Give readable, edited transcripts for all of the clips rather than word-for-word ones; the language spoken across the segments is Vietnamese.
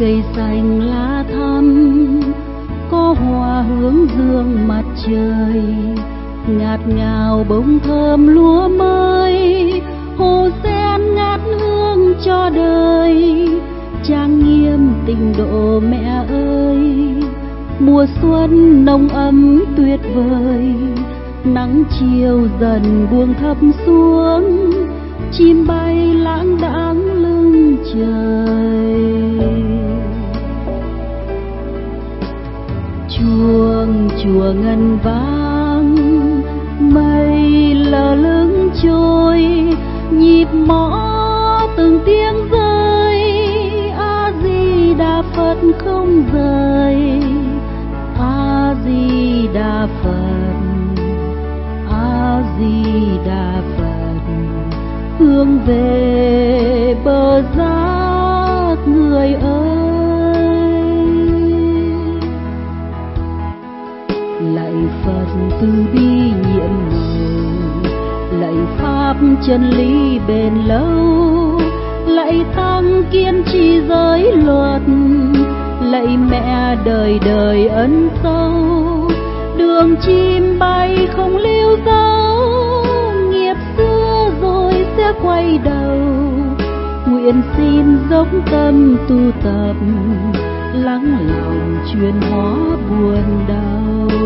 cây xanh lá thắm, có hoa hướng dương mặt trời, ngạt ngào bông thơm lúa mới, hồ sen ngát hương cho đời, trang nghiêm tình độ mẹ ơi. Mùa xuân nồng ấm tuyệt vời, nắng chiều dần buông thấp xuống, chim bay lãng đãng lưng trời. Chuông chùa ngân vang, mây lờ lững trôi, nhịp mõ từng tiếng rơi, A Di Đà Phật không rời, A Di Đà Phật, A Di Đà Phật, hướng về bờ giác người ơi. Lạy Phật từ bi nhiệm màu, lạy Pháp chân lý bền lâu, lạy Tăng kiên trì giới luật, lạy Mẹ đời đời ân sâu. Đường chim bay không lưu dấu, nghiệp xưa rồi sẽ quay đầu. Nguyện xin dốc tâm tu tập, lắng lòng chuyển hóa buồn đau.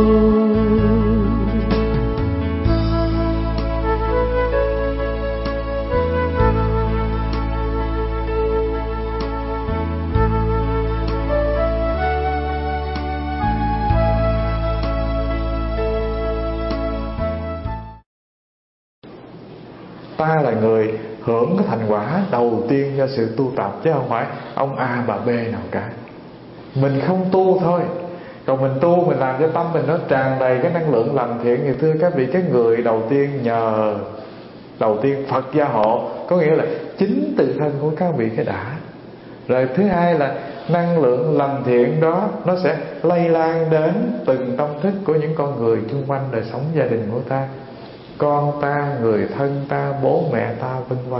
Ta là người hưởng cái thành quả đầu tiên do sự tu tập, chứ không phải ông A bà B nào cả. Mình không tu thôi, còn mình tu, mình làm cho tâm mình nó tràn đầy cái năng lượng lành thiện. Thì thưa các vị, cái người đầu tiên nhờ đầu tiên Phật gia hộ, có nghĩa là chính tự thân của các vị cái đã. Rồi thứ hai là năng lượng lành thiện đó nó sẽ lây lan đến từng tâm thức của những con người xung quanh đời sống gia đình của ta, con ta, người thân ta, bố mẹ ta, vân vân.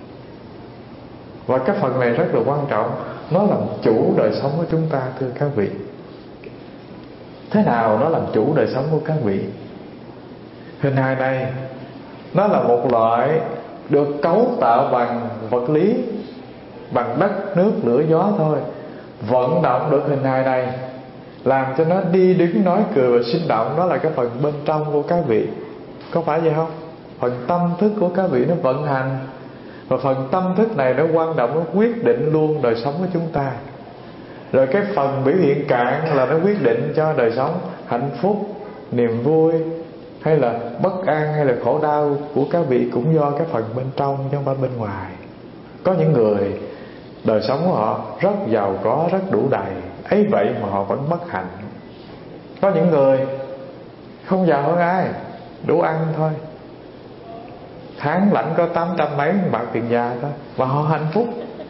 Và cái phần này rất là quan trọng, nó làm chủ đời sống của chúng ta, thưa các vị. Thế nào nó làm chủ đời sống của các vị? Hình hài này nó là một loại được cấu tạo bằng vật lý, bằng đất, nước, lửa, gió thôi. Vận động được hình hài này, làm cho nó đi đứng nói cười và sinh động, đó là cái phần bên trong của các vị. Có phải vậy không? Phần tâm thức của các vị nó vận hành, và phần tâm thức này nó quan trọng, nó quyết định luôn đời sống của chúng ta. Rồi cái phần biểu hiện cạn là nó quyết định cho đời sống hạnh phúc, niềm vui, hay là bất an, hay là khổ đau của các vị, cũng do cái phần bên trong chứ không phải bên ngoài. Có những người đời sống của họ rất giàu có, rất đủ đầy, ấy vậy mà họ vẫn bất hạnh. Có những người không giàu hơn ai, đủ ăn thôi, tháng lãnh có 800 mấy bạc tiền già thôi, và họ hạnh phúc.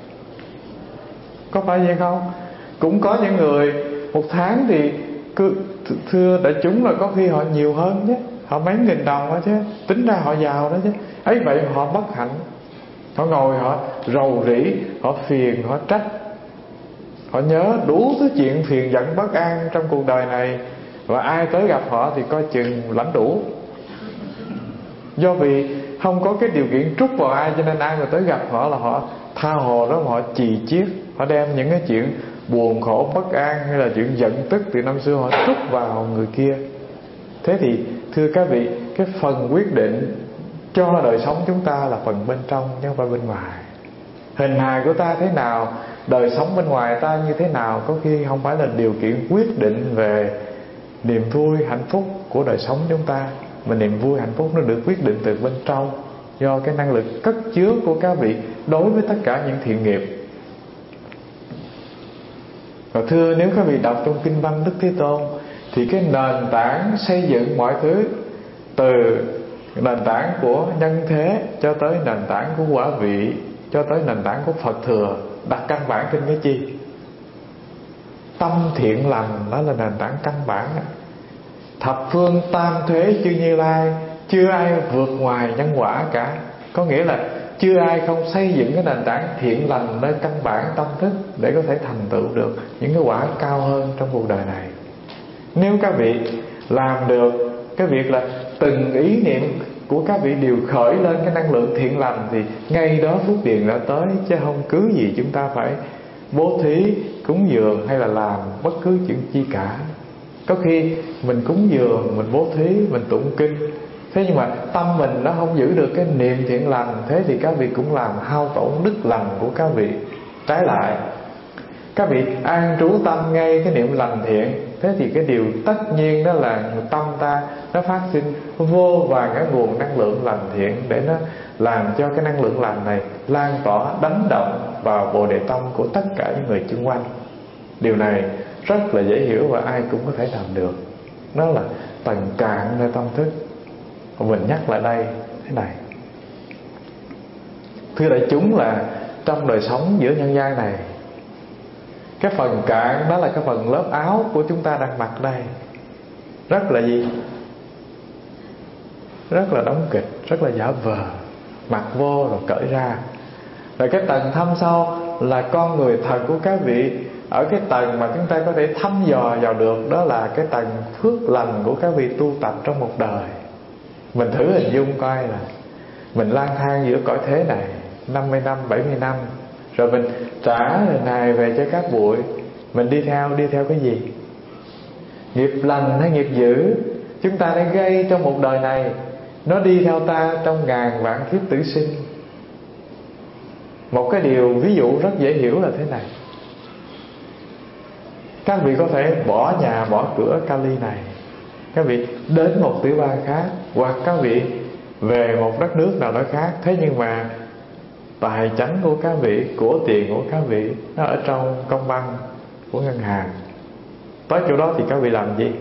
Có phải vậy không? Cũng có những người một tháng thì thưa đại chúng là có khi họ nhiều hơn chứ, họ mấy nghìn đồng đó chứ, tính ra họ giàu đó chứ, ấy vậy mà họ bất hạnh. Họ ngồi họ rầu rĩ, họ phiền, họ trách, họ nhớ đủ thứ chuyện phiền giận bất an trong cuộc đời này, và ai tới gặp họ thì coi chừng lãnh đủ. Do vì không có cái điều kiện trút vào ai, cho nên ai mà tới gặp họ là họ tha hồ đó, họ chì chiết, họ đem những cái chuyện buồn khổ bất an hay là chuyện giận tức từ năm xưa họ trút vào người kia. Thế thì thưa các vị, cái phần quyết định cho đời sống chúng ta là phần bên trong chứ không phải bên ngoài. Hình hài của ta thế nào, đời sống bên ngoài ta như thế nào, có khi không phải là điều kiện quyết định về niềm vui hạnh phúc của đời sống chúng ta, mà niềm vui hạnh phúc nó được quyết định từ bên trong, do cái năng lực cất chứa của các vị đối với tất cả những thiện nghiệp. Và thưa, nếu các vị đọc trong kinh văn Đức Thế Tôn, thì cái nền tảng xây dựng mọi thứ, từ nền tảng của nhân thế cho tới nền tảng của quả vị, cho tới nền tảng của Phật thừa, đặt căn bản trên cái chi? Tâm thiện lành, đó là nền tảng căn bản. Thập phương tam thế chư Như Lai, chưa ai vượt ngoài nhân quả cả. Có nghĩa là chưa ai không xây dựng cái nền tảng thiện lành nơi căn bản tâm thức để có thể thành tựu được những cái quả cao hơn trong cuộc đời này. Nếu các vị làm được cái việc là từng ý niệm của các vị đều khởi lên cái năng lượng thiện lành, thì ngay đó phước điền đã tới, chứ không cứ gì chúng ta phải bố thí, cúng dường hay là làm bất cứ chuyện chi cả. Có khi mình cúng dường, mình bố thí, mình tụng kinh, thế nhưng mà tâm mình nó không giữ được cái niệm thiện lành, thế thì các vị cũng làm hao tổn đức lành của các vị. Trái lại, các vị an trú tâm ngay cái niệm lành thiện, thế thì cái điều tất nhiên đó là tâm ta nó phát sinh vô vàn cái nguồn năng lượng lành thiện, để nó làm cho cái năng lượng lành này lan tỏa, đánh động vào bồ đề tâm của tất cả những người xung quanh. Điều này rất là dễ hiểu và ai cũng có thể làm được. Đó là tầng cạn nơi tâm thức. Mình nhắc lại đây thế này, thưa đại chúng, là trong đời sống giữa nhân gian này, cái phần cạn đó là cái phần lớp áo của chúng ta đang mặc đây. Rất là gì? Rất là đóng kịch, rất là giả vờ, mặc vô rồi cởi ra. Rồi cái tầng thâm sâu là con người thật của các vị. Ở cái tầng mà chúng ta có thể thăm dò vào được, đó là cái tầng phước lành của các vị tu tập trong một đời. Mình thử hình dung coi là mình lang thang giữa cõi thế này 50 năm, 70 năm, rồi mình trả lần này về cho các bụi. Mình đi theo cái gì? Nghiệp lành hay nghiệp dữ chúng ta đã gây trong một đời này, nó đi theo ta trong ngàn vạn kiếp tử sinh. Một cái điều ví dụ rất dễ hiểu là thế này: các vị có thể bỏ nhà bỏ cửa Cali này, các vị đến một tiểu bang khác, hoặc các vị về một đất nước nào đó khác. Thế nhưng mà tài chánh của các vị, của tiền của các vị, nó ở trong công băng của ngân hàng. Tới chỗ đó thì các vị làm gì?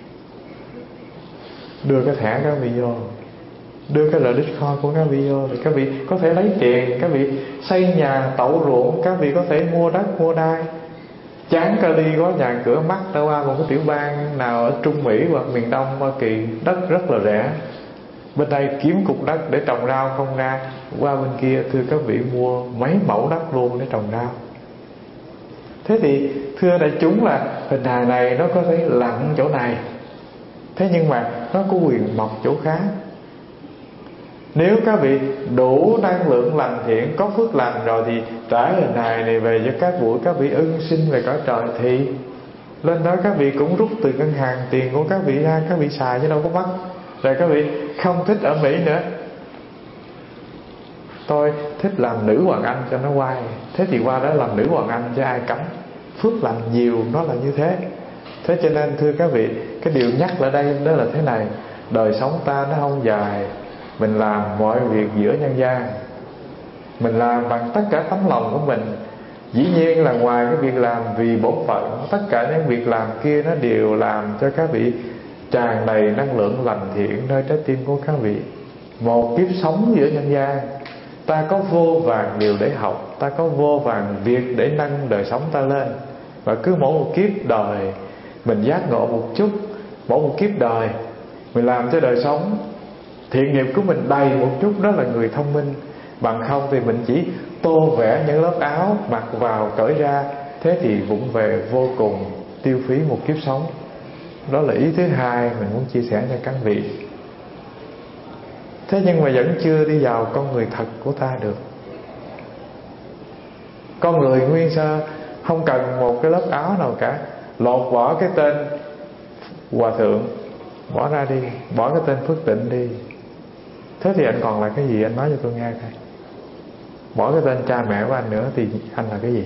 Đưa cái thẻ các vị vô, đưa cái credit card của các vị vô, thì các vị có thể lấy tiền, các vị xây nhà, tậu ruộng, các vị có thể mua đất, mua đai. Chán Cali có nhà cửa mắc, đâu qua một cái tiểu bang nào ở Trung Mỹ hoặc miền Đông Hoa Kỳ, đất rất là rẻ. Bên đây kiếm cục đất để trồng rau không ra, qua bên kia thưa các vị mua mấy mẫu đất luôn để trồng rau. Thế thì thưa đại chúng, là hình hài này nó có thể lặn chỗ này, thế nhưng mà nó có quyền mọc chỗ khác. Nếu các vị đủ năng lượng lành thiện, có phước lành rồi, thì trải hình hài này về cho các bụi, các vị ưng sinh về cõi trời, thì lên đó các vị cũng rút từ ngân hàng tiền của các vị ra, các vị xài chứ đâu có mắc. Rồi các vị không thích ở Mỹ nữa, tôi thích làm nữ hoàng Anh cho nó quay, thế thì qua đó làm nữ hoàng Anh cho ai cấm. Phước lành nhiều nó là như thế. Thế cho nên thưa các vị, cái điều nhắc lại đây đó là thế này: đời sống ta nó không dài. Mình làm mọi việc giữa nhân gian, mình làm bằng tất cả tấm lòng của mình. Dĩ nhiên là ngoài cái việc làm vì bổn phận, tất cả những việc làm kia nó đều làm cho các vị tràn đầy năng lượng lành thiện nơi trái tim của các vị. Một kiếp sống giữa nhân gian, ta có vô vàn điều để học, ta có vô vàn việc để nâng đời sống ta lên. Và cứ mỗi một kiếp đời mình giác ngộ một chút, mỗi một kiếp đời mình làm cho đời sống thiện nghiệp của mình đầy một chút, đó là người thông minh. Bằng không thì mình chỉ tô vẽ những lớp áo, mặc vào cởi ra, thế thì vụng về vô cùng, tiêu phí một kiếp sống. Đó là ý thứ hai mình muốn chia sẻ cho các vị. Thế nhưng mà vẫn chưa đi vào con người thật của ta được. Con người nguyên sơ không cần một cái lớp áo nào cả. Lột bỏ cái tên hòa thượng, bỏ ra đi, bỏ cái tên Phước Tịnh đi. Thế thì anh còn là cái gì? Anh nói cho tôi nghe coi. Bỏ cái tên cha mẹ của anh nữa thì anh là cái gì?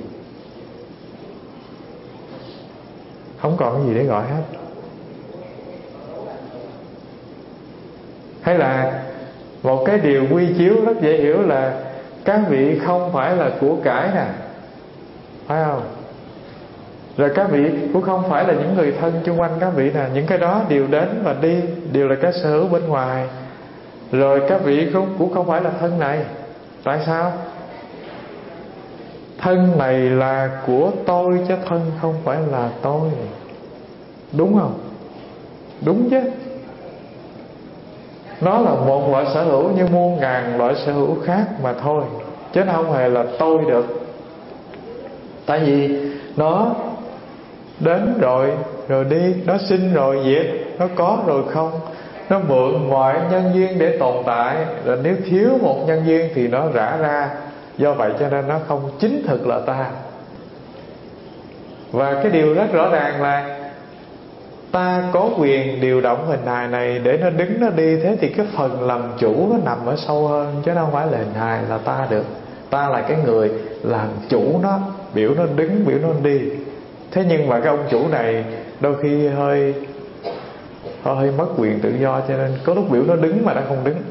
Không còn cái gì để gọi hết. Hay là một cái điều quy chiếu rất dễ hiểu là các vị không phải là của cải nè, phải không? Rồi các vị cũng không phải là những người thân chung quanh các vị nè. Những cái đó đều đến và đi, đều là cái sở hữu bên ngoài. Rồi các vị cũng không phải là thân này. Tại sao? Thân này là của tôi chứ thân không phải là tôi. Đúng không? Đúng chứ. Nó là một loại sở hữu như muôn ngàn loại sở hữu khác mà thôi, chứ nó không hề là tôi được. Tại vì nó đến rồi đi, nó sinh rồi diệt, nó có rồi không, nó mượn mọi nhân duyên để tồn tại, rồi nếu thiếu một nhân duyên thì nó rã ra. Do vậy cho nên nó không chính thực là ta. Và cái điều rất rõ ràng là ta có quyền điều động hình hài này để nó đứng nó đi. Thế thì cái phần làm chủ nó nằm ở sâu hơn, chứ nó không phải là hình hài là ta được. Ta là cái người làm chủ nó, biểu nó đứng, biểu nó đi. Thế nhưng mà cái ông chủ này đôi khi hơi mất quyền tự do, cho nên có lúc biểu nó đứng mà nó không đứng.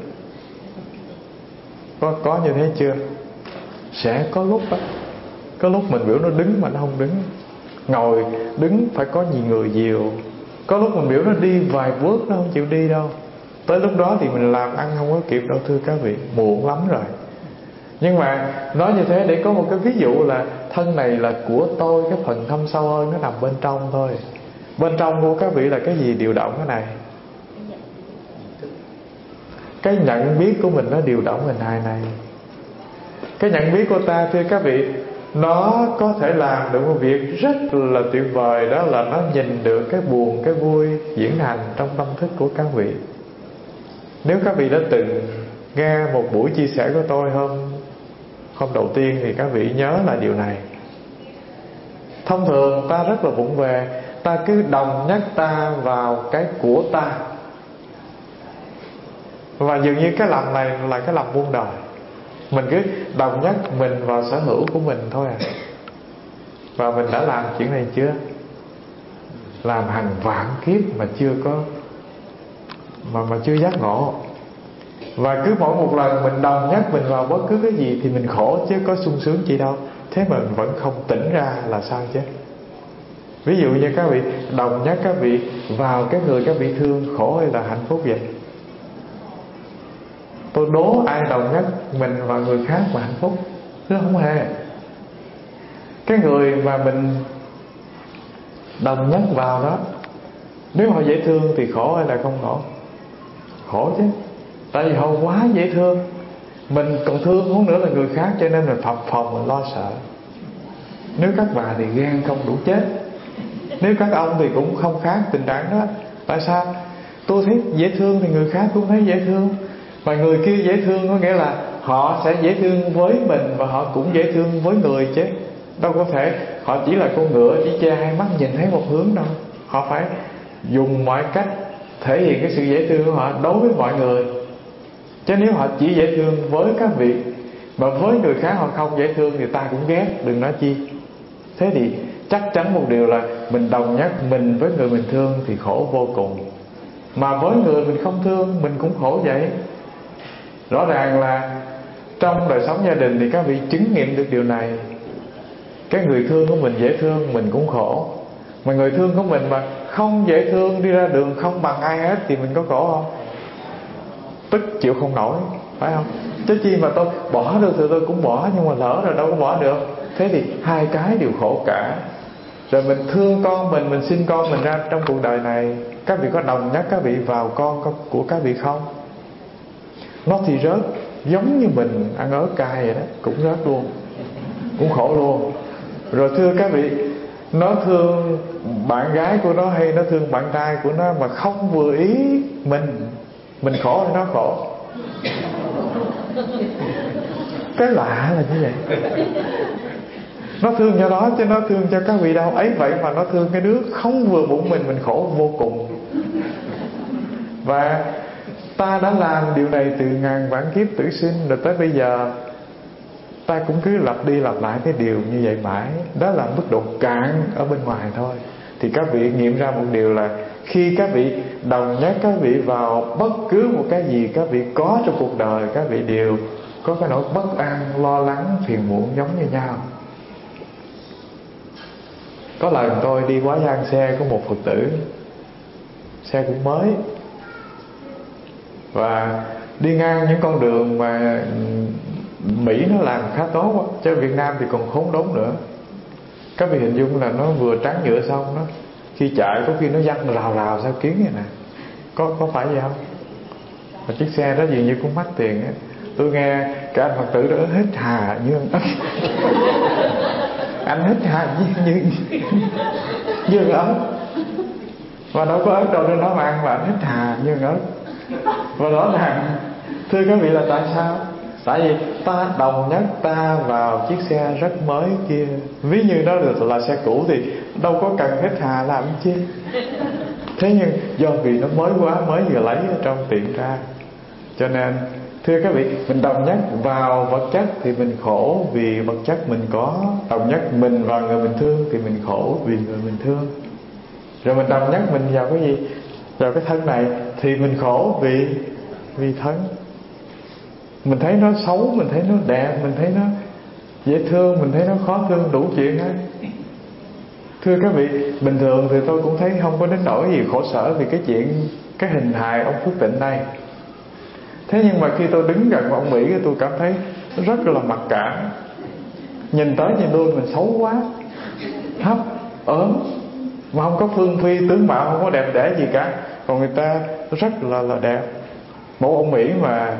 Có như thế chưa? Sẽ có lúc đó, có lúc mình biểu nó đứng mà nó không đứng. Ngồi đứng phải có nhiều người dìu. Có lúc mình biểu nó đi vài bước nó không chịu đi đâu. Tới lúc đó thì mình làm ăn không có kịp đâu thưa các vị, muộn lắm rồi. Nhưng mà nói như thế để có một cái ví dụ là thân này là của tôi, cái phần thâm sâu hơn nó nằm bên trong thôi. Bên trong của các vị là cái gì điều động cái này? Cái nhận biết của mình nó điều động hình hài này. Cái nhận biết của ta thưa các vị, nó có thể làm được một việc rất là tuyệt vời. Đó là nó nhìn được cái buồn, cái vui diễn hành trong tâm thức của các vị. Nếu các vị đã từng nghe một buổi chia sẻ của tôi hôm đầu tiên thì các vị nhớ là điều này. Thông thường ta rất là vụng về, ta cứ đồng nhất ta vào cái của ta. Và dường như cái lầm này là cái lầm muôn đời. Mình cứ đồng nhất mình vào sở hữu của mình thôi à. Và mình đã làm chuyện này chưa? Làm hàng vạn kiếp mà chưa có mà chưa giác ngộ. Và cứ mỗi một lần mình đồng nhất mình vào bất cứ cái gì thì mình khổ chứ có sung sướng gì đâu. Thế mà mình vẫn không tỉnh ra là sao chứ? Ví dụ như các vị đồng nhất các vị vào cái người các vị thương, khổ hay là hạnh phúc vậy? Tôi đố ai đồng nhất mình và người khác mà hạnh phúc? Chứ không hề. Cái người mà mình đồng nhất vào đó, nếu họ dễ thương thì khổ hay là không khổ? Khổ chứ. Tại vì họ quá dễ thương. Mình còn thương hơn nữa là người khác, cho nên mình phập phồng, mình lo sợ. Nếu các bà thì ghen không đủ chết. Nếu các ông thì cũng không khác tình trạng đó. Tại sao? Tôi thấy dễ thương thì người khác cũng thấy dễ thương. Mà người kia dễ thương có nghĩa là họ sẽ dễ thương với mình và họ cũng dễ thương với người chứ. Đâu có thể họ chỉ là con ngựa chỉ che hai mắt nhìn thấy một hướng đâu. Họ phải dùng mọi cách thể hiện cái sự dễ thương của họ đối với mọi người. Chứ nếu họ chỉ dễ thương với các vị mà với người khác họ không dễ thương thì ta cũng ghét, đừng nói chi. Thế thì chắc chắn một điều là mình đồng nhất mình với người mình thương thì khổ vô cùng. Mà với người mình không thương mình cũng khổ vậy. Rõ ràng là trong đời sống gia đình thì các vị chứng nghiệm được điều này. Cái người thương của mình dễ thương mình cũng khổ. Mà người thương của mình mà không dễ thương, đi ra đường không bằng ai hết thì mình có khổ không? Tức chịu không nổi, phải không? Chứ chi mà tôi bỏ được thì tôi cũng bỏ, nhưng mà lỡ rồi đâu có bỏ được. Thế thì hai cái đều khổ cả. Rồi mình thương con mình sinh con mình ra trong cuộc đời này, các vị có đồng nhất các vị vào con của các vị không? Nó thì rớt, giống như mình ăn ớt cay vậy đó, cũng rớt luôn, cũng khổ luôn. Rồi thưa các vị, nó thương bạn gái của nó hay nó thương bạn trai của nó mà không vừa ý mình khổ hay nó khổ? Cái lạ là như vậy. Nó thương cho đó chứ nó thương cho các vị đâu. Ấy vậy mà nó thương cái đứa không vừa bụng mình khổ vô cùng. Và ta đã làm điều này từ ngàn vạn kiếp tử sinh, rồi tới bây giờ ta cũng cứ lặp đi lặp lại cái điều như vậy mãi. Đó là mức độ cạn ở bên ngoài thôi. Thì các vị nghiệm ra một điều là khi các vị đồng nhất các vị vào bất cứ một cái gì các vị có trong cuộc đời, các vị đều có cái nỗi bất an, lo lắng, phiền muộn giống như nhau. Có lần tôi đi quá gian xe của một Phật tử, xe cũng mới, và đi ngang những con đường mà Mỹ nó làm khá tốt, chứ Việt Nam thì còn khốn đốn nữa. Các vị hình dung là nó vừa tráng nhựa xong đó, khi chạy có khi nó văng rào rào sao kiến vậy nè. Có phải vậy không? Mà chiếc xe đó dường như cũng mắc tiền á. Tôi nghe cái anh Phật tử đó hít hà như anh hít hà như ớt, mà đâu có ớt đâu nên nó mà ăn, mà anh hít hà như ớt. Và rõ ràng thưa các vị là tại sao? Tại vì ta đồng nhất ta vào chiếc xe rất mới kia. Ví như nó là xe cũ thì đâu có cần hít hà làm chi. Thế nhưng do vì nó mới quá, mới vừa lấy ở trong tiệm ra, cho nên thưa các vị, mình đồng nhất vào vật chất thì mình khổ vì vật chất mình có. Đồng nhất mình vào người mình thương thì mình khổ vì người mình thương. Rồi mình đồng nhất mình vào cái gì? Vào cái thân này thì mình khổ vì thân. Mình thấy nó xấu, mình thấy nó đẹp, mình thấy nó dễ thương, mình thấy nó khó thương, đủ chuyện hết. Thưa các vị, bình thường thì tôi cũng thấy không có đến nỗi gì khổ sở vì cái chuyện, cái hình hài ông Phước Tịnh này. Thế nhưng mà khi tôi đứng gần ông Mỹ, tôi cảm thấy rất là mặc cảm. Nhìn tới nhìn lui mình xấu quá, thấp, ốm, mà không có phương phi tướng mạo, không có đẹp đẽ gì cả. Còn người ta rất là đẹp. Một ông Mỹ mà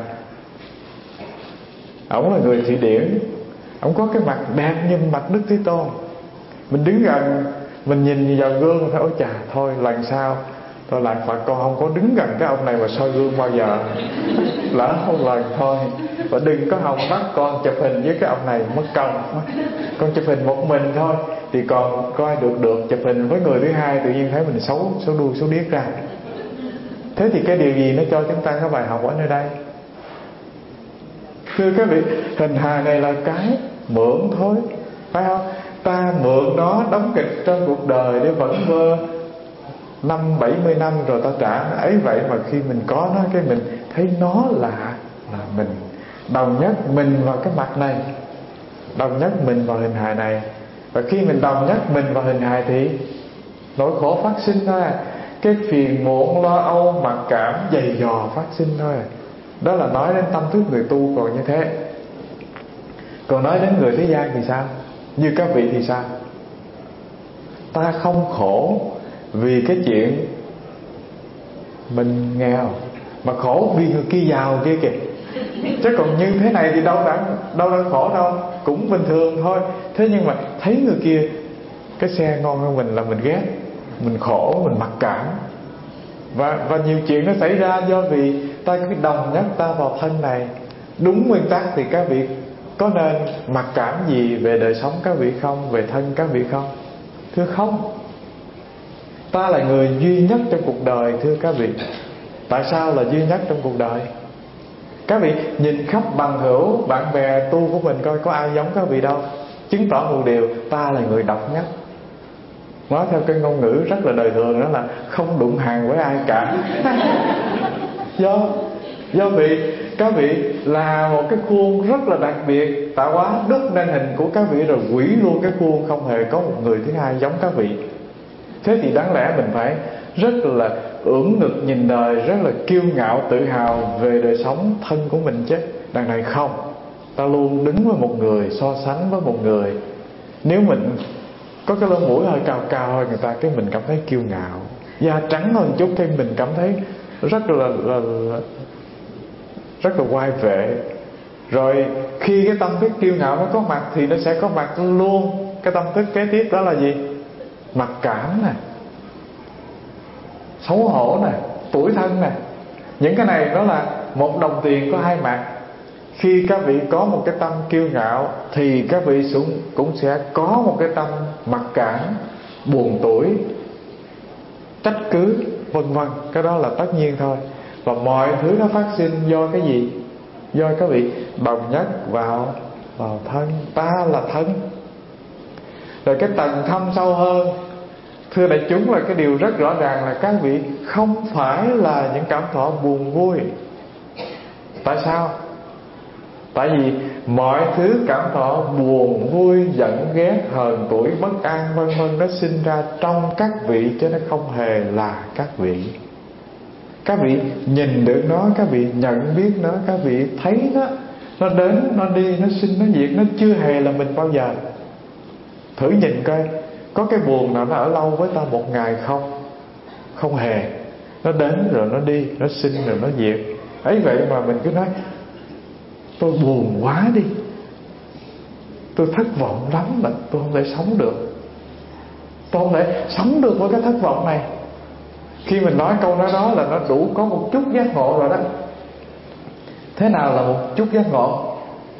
ổng là người Thụy Điển, ổng có cái mặt đẹp như mặt Đức Thế Tôn. Mình đứng gần, mình nhìn vào gương mình thấy ôi chà, thôi lần sau tôi lại Phật con không có đứng gần cái ông này mà soi gương bao giờ. Lỡ không lần thôi. Và đừng có hòng bắt con chụp hình với cái ông này mất công. Con chụp hình một mình thôi thì còn coi được chụp hình với người thứ hai tự nhiên thấy mình xấu đuôi xấu điếc ra. Thế thì cái điều gì nó cho chúng ta có bài học ở nơi đây? Thưa các vị, hình hài này là cái mượn thôi, phải không? Ta mượn nó đóng kịch trong cuộc đời để vẫn vơ 50-70 năm rồi ta trả. Ấy vậy mà khi mình có nó, cái mình thấy nó là mình. Đồng nhất mình vào cái mặt này, đồng nhất mình vào hình hài này. Và khi mình đồng nhất mình vào hình hài thì nỗi khổ phát sinh thôi à. Cái phiền muộn lo âu mặc cảm dày dò phát sinh thôi à. Đó là nói đến tâm thức người tu còn như thế. Còn nói đến người thế gian thì sao? Như các vị thì sao? Ta không khổ vì cái chuyện mình nghèo, mà khổ vì người kia giàu kia kìa. Chứ còn như thế này thì đâu đang khổ đâu, cũng bình thường thôi. Thế nhưng mà thấy người kia cái xe ngon hơn mình là mình ghét, mình khổ, mình mặc cảm. Và nhiều chuyện nó xảy ra do vì ta cứ đồng nhất ta vào thân này. Đúng nguyên tắc thì các vị có nên mặc cảm gì về đời sống các vị không? Về thân các vị không? Thưa không. Ta là người duy nhất trong cuộc đời thưa các vị. Tại sao là duy nhất trong cuộc đời? Các vị nhìn khắp bằng hữu, bạn bè tu của mình coi có ai giống các vị đâu. Chứng tỏ một điều, ta là người độc nhất. Nói theo cái ngôn ngữ rất là đời thường, đó là không đụng hàng với ai cả. Do vì các vị là một cái khuôn rất là đặc biệt, tạo hóa đúc nên hình của các vị rồi hủy luôn cái khuôn, không hề có một người thứ hai giống các vị. Thế thì đáng lẽ mình phải rất là ưỡn ngực nhìn đời, rất là kiêu ngạo tự hào về đời sống thân của mình chứ. Đằng này không, ta luôn đứng với một người, so sánh với một người. Nếu mình có cái lông mũi hơi cao cao hơn người ta, cái mình cảm thấy kiêu ngạo. Da trắng hơn chút cái mình cảm thấy rất là oai vệ. Rồi khi cái tâm thức kiêu ngạo nó có mặt thì nó sẽ có mặt luôn cái tâm thức kế tiếp, đó là gì? Mặc cảm nè, xấu hổ nè, tủi thân nè. Những cái này nó là một đồng tiền có hai mặt. Khi các vị có một cái tâm kiêu ngạo thì các vị cũng sẽ có một cái tâm mặc cảm, buồn tủi, trách cứ, vân vân. Cái đó là tất nhiên thôi. Và mọi thứ nó phát sinh do cái gì? Do các vị đồng nhất vào thân. Ta là thân. Rồi cái tầng thâm sâu hơn, thưa đại chúng, là cái điều rất rõ ràng là các vị không phải là những cảm thọ buồn vui. Tại sao? Tại vì mọi thứ cảm thọ buồn, vui, giận, ghét, hờn, tủi, bất an, vân vân, nó sinh ra trong các vị, chứ nó không hề là các vị. Các vị nhìn được nó, các vị nhận biết nó, các vị thấy nó đến, nó đi, nó sinh, nó diệt, nó chưa hề là mình bao giờ. Thử nhìn coi, có cái buồn nào nó ở lâu với ta một ngày không? Không hề. Nó đến rồi nó đi, nó sinh rồi nó diệt. Ấy vậy mà mình cứ nói tôi buồn quá đi, tôi thất vọng lắm mà tôi không thể sống được. Tôi không thể sống được với cái thất vọng này. Khi mình nói câu nói đó là nó đủ có một chút giác ngộ rồi đó. Thế nào là một chút giác ngộ?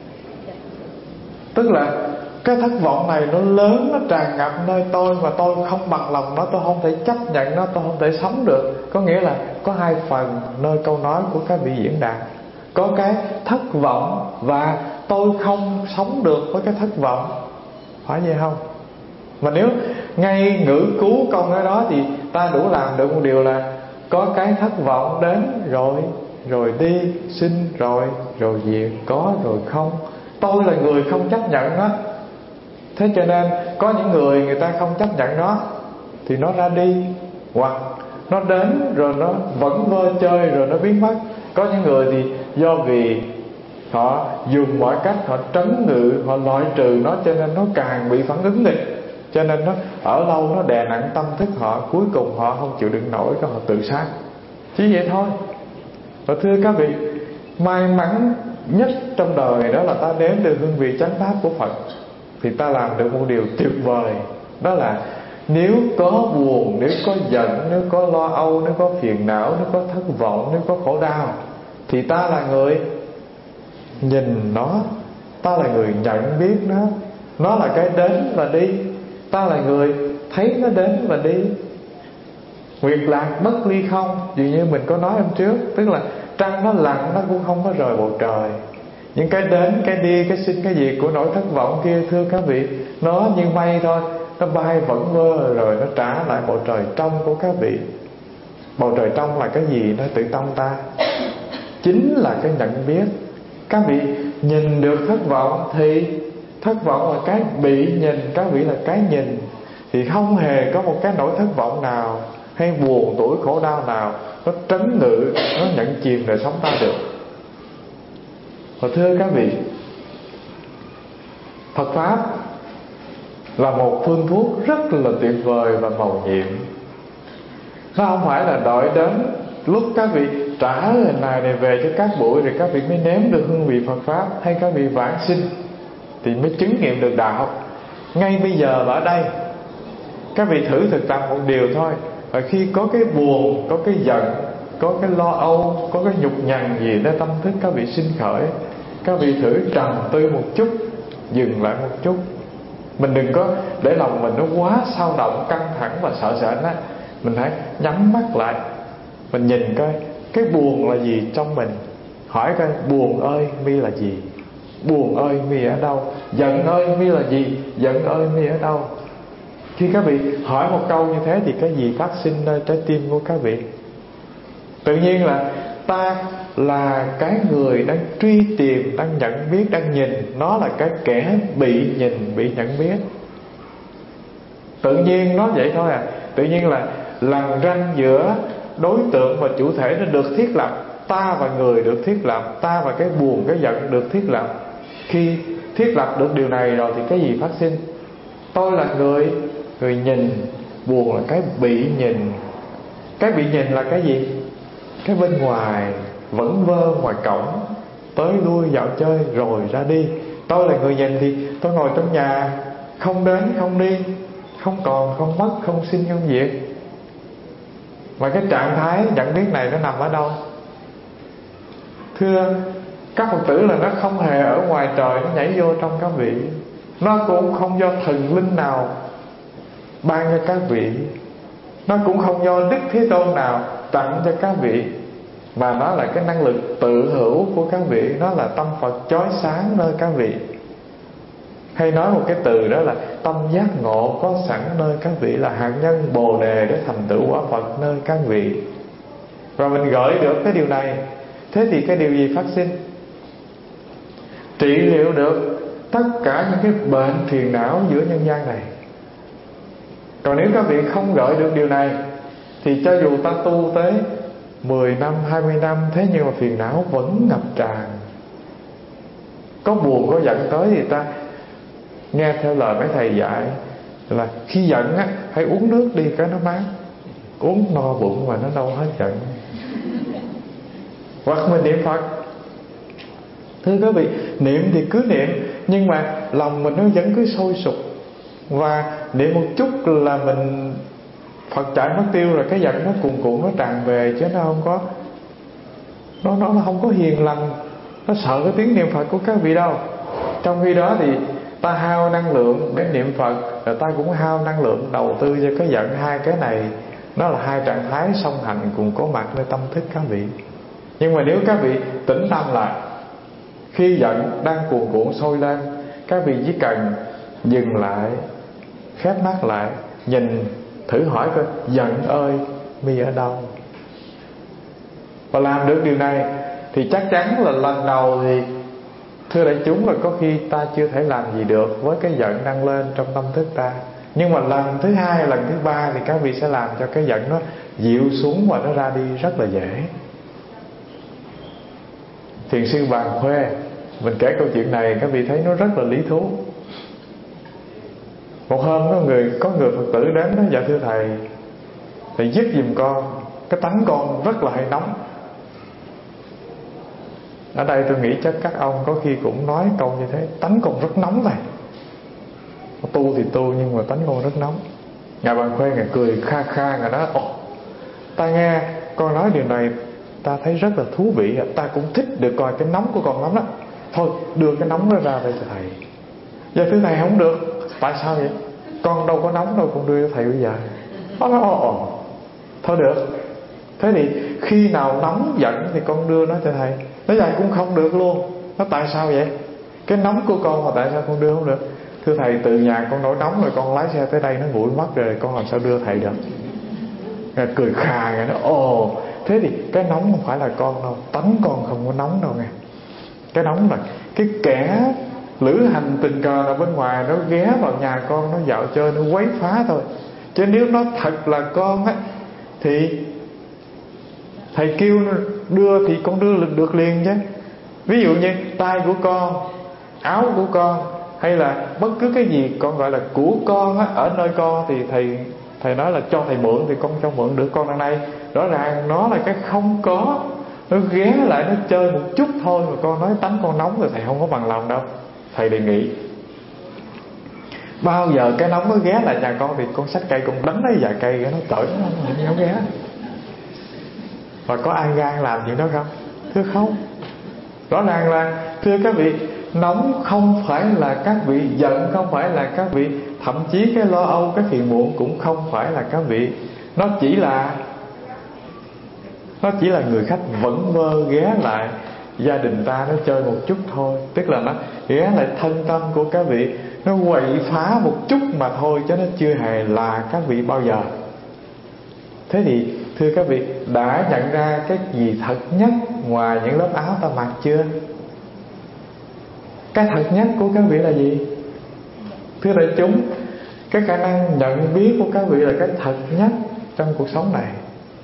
Tức là cái thất vọng này nó lớn, nó tràn ngập nơi tôi mà tôi không bằng lòng nó, tôi không thể chấp nhận nó, tôi không thể sống được. Có nghĩa là có hai phần nơi câu nói của các vị diễn đạt. Có cái thất vọng và tôi không sống được với cái thất vọng. Phải vậy không? Mà nếu ngay ngữ cứu câu nói đó thì ta đủ làm được một điều là có cái thất vọng đến rồi đi, sinh rồi diệt, có rồi không. Tôi là người không chấp nhận nó. Thế cho nên có những người ta không chấp nhận nó thì nó ra đi, hoặc nó đến rồi nó vẫn vơ chơi rồi nó biến mất. Có những người thì do vì họ dùng mọi cách, họ trấn ngự, họ loại trừ nó, cho nên nó càng bị phản ứng nghịch. Cho nên nó ở lâu nó đè nặng tâm thức họ, cuối cùng họ không chịu đựng nổi, họ tự sát. Chỉ vậy thôi. Và thưa các vị, may mắn nhất trong đời đó là ta đến được hương vị chánh pháp của Phật, thì ta làm được một điều tuyệt vời. Đó là nếu có buồn, nếu có giận, nếu có lo âu, nếu có phiền não, nếu có thất vọng, nếu có khổ đau, thì ta là người nhìn nó, ta là người nhận biết nó. Nó là cái đến và đi, ta là người thấy nó đến và đi. Nguyệt lạc bất ly không, dường như mình có nói hôm trước. Tức là trăng nó lặn nó cũng không có rời bầu trời. Những cái đến, cái đi, cái sinh, cái diệt của nỗi thất vọng kia, thưa các vị, nó như mây thôi, nó bay vẩn vơ rồi nó trả lại bầu trời trong của các vị. Bầu trời trong là cái gì? Nó tự tâm ta, chính là cái nhận biết. Các vị nhìn được thất vọng thì thất vọng là cái bị nhìn, các vị là cái nhìn. Thì không hề có một cái nỗi thất vọng nào hay buồn tủi khổ đau nào nó trấn ngự, nó nhận chìm đời sống ta được. Và thưa các vị, Phật Pháp là một phương thuốc rất là tuyệt vời và mầu nhiệm. Nó không phải là đợi đến lúc các vị trả hình này về cho các buổi rồi các vị mới nếm được hương vị Phật Pháp, hay các vị vãng sinh thì mới chứng nghiệm được đạo. Ngay bây giờ và ở đây, các vị thử thực tập một điều thôi. Và khi có cái buồn, có cái giận, có cái lo âu, có cái nhục nhằn gì đó tâm thức các vị sinh khởi, các vị thử trầm tư một chút, dừng lại một chút. Mình đừng có để lòng mình nó quá sao động, căng thẳng và sợ sệt á. Mình hãy nhắm mắt lại, mình nhìn coi cái buồn là gì trong mình. Hỏi coi buồn ơi mi là gì, buồn ơi mi ở đâu, giận ơi mi là gì, giận ơi mi ở đâu. Khi các vị hỏi một câu như thế thì cái gì phát sinh nơi trái tim của các vị? Tự nhiên là ta là cái người đang truy tìm, đang nhận biết, đang nhìn. Nó là cái kẻ bị nhìn, bị nhận biết. Tự nhiên nó vậy thôi à. Tự nhiên là lằn ranh giữa đối tượng và chủ thể nó được thiết lập. Ta và người được thiết lập, ta và cái buồn, cái giận được thiết lập. Khi thiết lập được điều này rồi thì cái gì phát sinh? Tôi là người nhìn, buồn là cái bị nhìn. Cái bị nhìn là cái gì? Cái bên ngoài vẫn vơ ngoài cổng, tới lui dạo chơi rồi ra đi. Tôi là người nhìn thì tôi ngồi trong nhà, không đến không đi, không còn không mất, không sinh không diệt. Và cái trạng thái nhận biết này nó nằm ở đâu? Thưa các Phật tử, là nó không hề ở ngoài trời nó nhảy vô trong các vị. Nó cũng không do thần linh nào ban cho các vị, nó cũng không do Đức Thế Tôn nào tặng cho các vị, mà nó là cái năng lực tự hữu của các vị. Nó là tâm Phật chói sáng nơi các vị. Hay nói một cái từ đó là tâm giác ngộ có sẵn nơi các vị, là hạt nhân bồ đề để thành tựu quả Phật nơi các vị. Và mình gửi được cái điều này, thế thì cái điều gì phát sinh? Trị liệu được tất cả những cái bệnh phiền não giữa nhân gian này. Còn nếu các vị không gợi được điều này thì cho dù ta tu tới 10 năm, 20 năm, thế nhưng mà phiền não vẫn ngập tràn. Có buồn, có giận tới thì ta nghe theo lời mấy thầy dạy là khi giận á, hãy uống nước đi, cái nó mát. Uống no bụng mà nó đâu hết giận. hoặc mình niệm Phật. Thưa quý vị, niệm thì cứ niệm, nhưng mà lòng mình nó vẫn cứ sôi sục. Và niệm một chút là mình Phật chạy mất tiêu rồi, cái giận nó cuồn cuộn nó tràn về, chứ nó không có nó không có hiền lành, nó sợ cái tiếng niệm Phật của các vị đâu. Trong khi đó thì ta hao năng lượng để niệm Phật, rồi ta cũng hao năng lượng đầu tư cho cái giận. Hai cái này nó là hai trạng thái song hành cùng có mặt nơi tâm thức các vị. Nhưng mà nếu các vị tĩnh tâm lại, khi giận đang cuồn cuộn sôi lên, các vị chỉ cần dừng lại, khép mắt lại, nhìn thử hỏi coi giận ơi mi ở đâu. Và làm được điều này thì chắc chắn là lần đầu thì thưa đại chúng là có khi ta chưa thể làm gì được với cái giận đang lên trong tâm thức ta. Nhưng mà lần thứ hai, lần thứ ba thì các vị sẽ làm cho cái giận nó dịu xuống và nó ra đi rất là dễ. Thiền sư Bàn Khuê, mình kể câu chuyện này các vị thấy nó rất là lý thú. Một hôm có người Phật tử đến nói: dạ thưa thầy giúp giùm con, cái tánh con rất là hay nóng. Ở đây tôi nghĩ chắc các ông có khi cũng nói câu như thế: tánh con rất nóng này. Tu thì tu nhưng mà tánh con rất nóng. Ngài Bàn Khuê ngài cười kha kha, ngài nói: ồ, ta nghe con nói điều này ta thấy rất là thú vị, ta cũng thích được coi cái nóng của con lắm đó. Thôi đưa cái nóng đó ra đây cho thầy. Giờ thưa thầy không được. Tại sao vậy? Con đâu có nóng đâu, con đưa cho thầy bây giờ. Nó nói ồ, thôi được. Thế thì khi nào nóng giận thì con đưa nó cho thầy. Nó vậy cũng không được luôn. Nó tại sao vậy? Cái nóng của con mà tại sao con đưa không được? Thưa thầy, từ nhà con nổi nóng rồi con lái xe tới đây nó nguội mất rồi, con làm sao đưa thầy được? Ngài cười khà, ngài nói ồ, thế thì cái nóng không phải là con đâu, tánh con không có nóng đâu nghe. Cái nóng là cái kẻ lữ hành tình cờ nào bên ngoài nó ghé vào nhà con, nó dạo chơi, nó quấy phá thôi. Chứ nếu nó thật là con á thì thầy kêu đưa thì con đưa được liền chứ. Ví dụ như tay của con, áo của con, hay là bất cứ cái gì con gọi là của con á, ở nơi con thì thầy nói là cho thầy mượn thì con cho mượn được. Con đằng này rõ ràng nó là cái không có, nó ghé lại nó chơi một chút thôi mà con nói tánh con nóng rồi, thầy không có bằng lòng đâu. Thầy đề nghị bao giờ cái nóng nó ghé lại nhà con thì con xách cây con đánh lấy vài cây nó tởi nó ghé. Và có ai gan làm chuyện đó không? Thưa không. Rõ ràng là thưa các vị, nóng không phải là các vị, giận không phải là các vị, thậm chí cái lo âu, cái phiền muộn cũng không phải là các vị. Nó chỉ là người khách vẩn vơ ghé lại gia đình ta nó chơi một chút thôi. Tức là nó ghé lại thân tâm của các vị, nó quậy phá một chút mà thôi, chứ nó chưa hề là các vị bao giờ. Thế thì thưa các vị, đã nhận ra cái gì thật nhất ngoài những lớp áo ta mặc chưa? Cái thật nhất của các vị là gì? Thưa đại chúng, cái khả năng nhận biết của các vị là cái thật nhất trong cuộc sống này.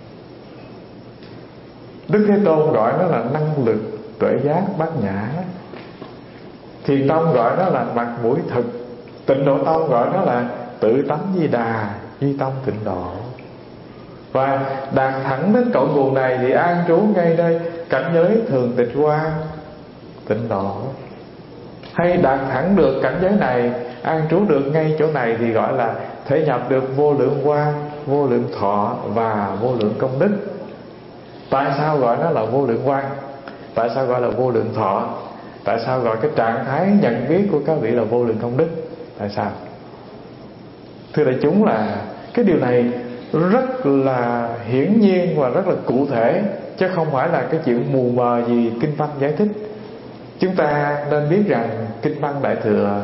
Đức Thế Tôn gọi nó là năng lực tuệ giác bát nhã, Thiền Tông gọi nó là mặt mũi thực, Tịnh Độ Tông gọi nó là tự tánh Di Đà, Duy Tông Tịnh Độ. Và đạt thẳng đến cội nguồn này thì an trú ngay đây cảnh giới thường tịch quang tịnh độ. Hay đạt thẳng được cảnh giới này, an trú được ngay chỗ này thì gọi là thể nhập được vô lượng quang, vô lượng thọ và vô lượng công đức. Tại sao gọi nó là vô lượng quang? Tại sao gọi là vô lượng thọ? Tại sao gọi cái trạng thái nhận biết của các vị là vô lượng công đức? Tại sao? Thưa đại chúng, là cái điều này rất là hiển nhiên và rất là cụ thể, chứ không phải là cái chuyện mù mờ gì kinh văn giải thích. Chúng ta nên biết rằng kinh văn Đại Thừa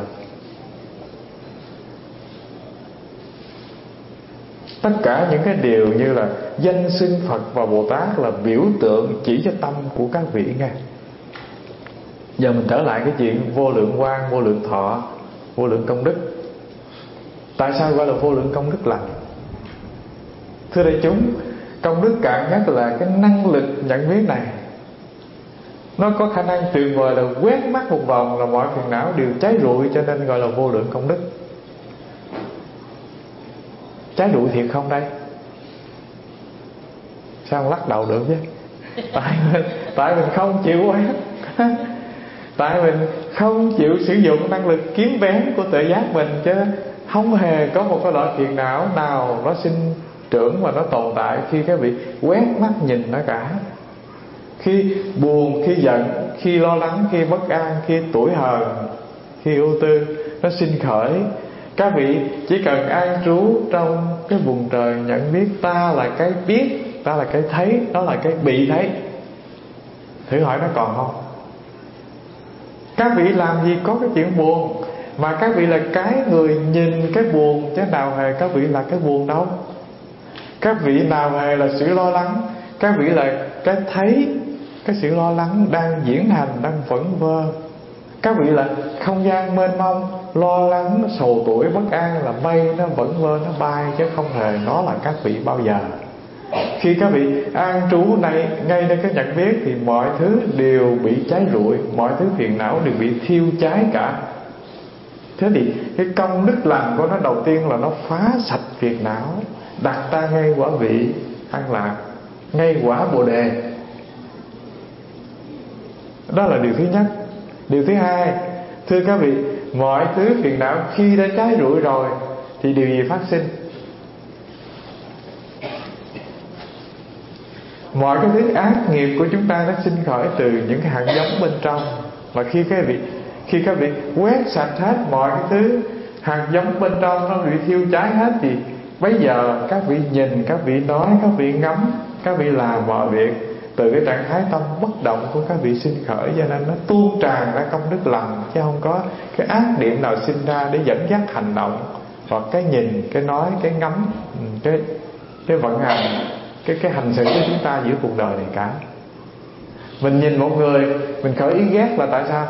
tất cả những cái điều như là danh xưng Phật và Bồ Tát là biểu tượng chỉ cho tâm của các vị nghe. Giờ mình trở lại cái chuyện vô lượng quang, vô lượng thọ, vô lượng công đức. Tại sao gọi là vô lượng công đức lành? Thưa đại chúng, công đức cạn nhất là cái năng lực nhận biết này. Nó có khả năng tuyệt vời là quét mắt một vòng là mọi phiền não đều cháy rụi, cho nên gọi là vô lượng công đức. Cháy rụi thiệt không đây? Sao không lắc đầu được chứ? Tại mình không chịu quét. Tại mình không chịu sử dụng năng lực kiếm bén của tự giác mình, chứ không hề có một cái loại phiền não nào nó sinh trưởng và nó tồn tại khi các vị quét mắt nhìn nó cả. Khi buồn, khi giận, khi lo lắng, khi bất an, khi tủi hờn, khi ưu tư nó sinh khởi, các vị chỉ cần an trú trong cái vùng trời nhận biết. Ta là cái biết, ta là cái thấy, đó là cái bị thấy. Thử hỏi nó còn không? Các vị làm gì có cái chuyện buồn, mà các vị là cái người nhìn cái buồn, chứ nào hề các vị là cái buồn đâu. Các vị nào hề là sự lo lắng, các vị là cái thấy cái sự lo lắng đang diễn hành, đang vẩn vơ. Các vị là không gian mênh mông, lo lắng, sầu tuổi, bất an là mây nó vẩn vơ, nó bay, chứ không hề nó là các vị bao giờ. Khi các vị an trú này ngay nơi cái nhận biết thì mọi thứ đều bị cháy rụi, mọi thứ phiền não đều bị thiêu cháy cả. Thế thì cái công đức lành của nó đầu tiên là nó phá sạch phiền não, đặt ta ngay quả vị an lạc, ngay quả Bồ Đề. Đó là điều thứ nhất. Điều thứ hai, thưa các vị, mọi thứ phiền não khi đã cháy rụi rồi thì điều gì phát sinh? Mọi cái thứ ác nghiệp của chúng ta nó sinh khởi từ những cái hạt giống bên trong. Và khi các vị quét sạch hết mọi cái thứ hạt giống bên trong nó bị thiêu cháy hết, thì bây giờ các vị nhìn, các vị nói, các vị ngắm, các vị làm mọi việc từ cái trạng thái tâm bất động của các vị sinh khởi, cho nên nó tuôn tràn ra công đức lành, chứ không có cái ác niệm nào sinh ra để dẫn dắt hành động, hoặc cái nhìn, cái nói, cái ngắm, cái vận hành, cái hành xử của chúng ta giữa cuộc đời này cả. Mình nhìn một người mình khởi ý ghét là tại sao?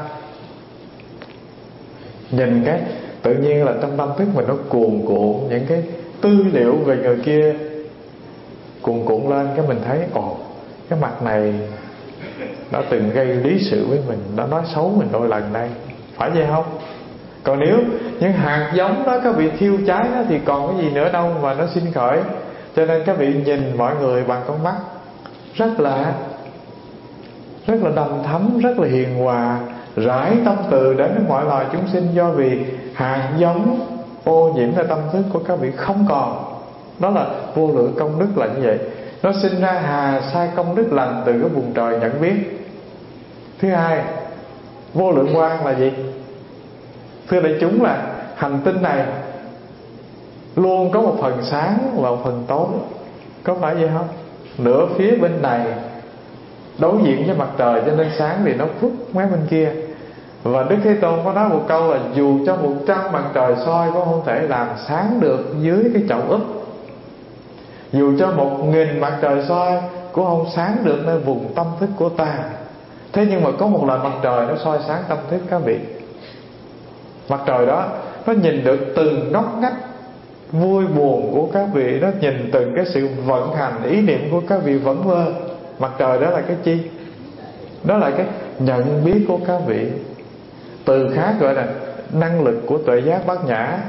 Nhìn cái tự nhiên là trong tâm thức mình nó cuồn cuộn những cái tư liệu về người kia cuồn cuộn lên, cái mình thấy cái mặt này đã từng gây lý sự với mình, đã nói xấu mình đôi lần đây, phải vậy không? Còn nếu những hạt giống đó các vị thiêu cháy đó thì còn cái gì nữa đâu mà nó sinh khởi. Cho nên các vị nhìn mọi người bằng con mắt rất là đầm thắm, rất là hiền hòa, rải tâm từ đến với mọi loài chúng sinh, do vì hạt giống ô nhiễmในtâm thức của các vị không còn. Đó là vô lượng công đức là như vậy. Nó sinh ra hà sai công đức lành từ cái vùng trời nhận biết. Thứ hai, vô lượng quang là gì? Thưa đại chúng, là hành tinh này luôn có một phần sáng và một phần tối, có phải vậy không? Nửa phía bên này đối diện với mặt trời cho nên sáng, thì nó phút mấy bên kia. Và Đức Thế Tôn có nói một câu là dù cho 100 mặt trời soi cũng không thể làm sáng được dưới cái chậu úp. Dù cho 1000 mặt trời soi cũng không sáng được nơi vùng tâm thức của ta. Thế nhưng mà có một lần mặt trời nó soi sáng tâm thức các vị. Mặt trời đó nó nhìn được từng ngóc ngách vui buồn của các vị, nó nhìn từng cái sự vận hành ý niệm của các vị vẩn vơ. Mặt trời đó là cái chi? Đó là cái nhận biết của các vị. Từ khác gọi là năng lực của tuệ giác bát nhã.